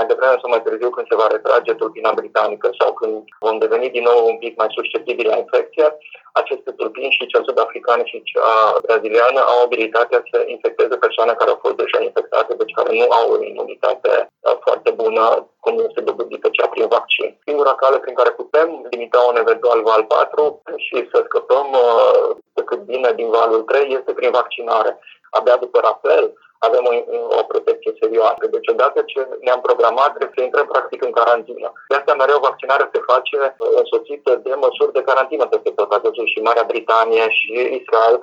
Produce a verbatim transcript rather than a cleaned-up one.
devreme sau mai târziu, când se va retrage tulpina britanică sau când vom deveni din nou un pic mai susceptibili la infecție, aceste tulpini, și cea sud-africană și cea braziliană, au abilitatea să infecteze persoane care au fost deja infectate, deci care nu au o imunitate foarte bună, cum este dobândită cea prin vaccin. Singura cale prin care putem limita un eventual val patru și să scăpăm uh, cât bine din valul trei este prin vaccinare. Abia după rapel avem o, o protecție serioasă. Deci odată ce ne-am programat, trebuie să intrăm practic în carantină. De asta mereu vaccinarea se face însoțită de măsuri de carantină peste tot. Ați văzut și Marea Britanie și Israel